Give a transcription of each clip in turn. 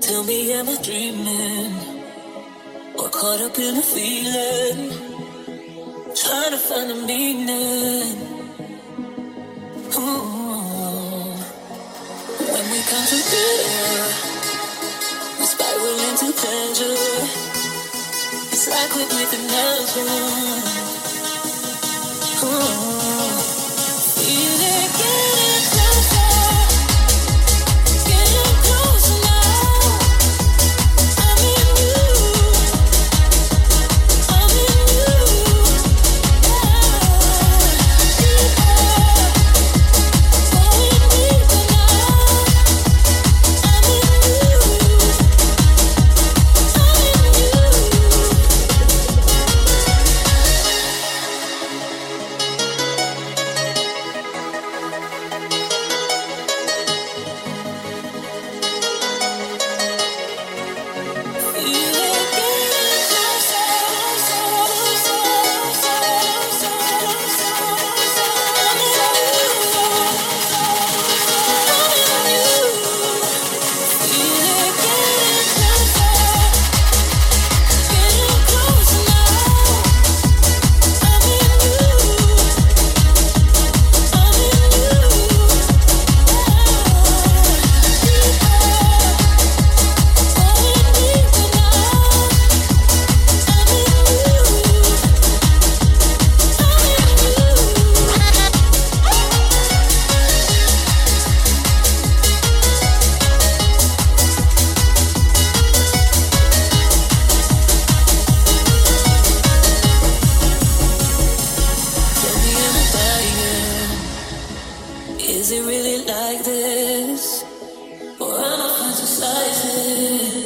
Tell me, am I dreaming? Or caught up in a feeling? Trying to find a meaning. Ooh. When we come together, we spiral into pleasure. It's like we're breathing elsewhere. Ooh. Feel it getting closer. Getting closer now. I'm in you. I'm in you. Deeper. Going deeper now. I'm in you. I'm in you. Is it really like this? Or am I fantasizing?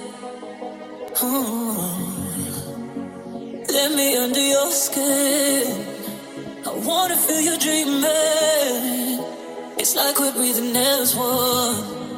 Let me under your skin. I wanna feel you dreaming. It's like we're breathing as one.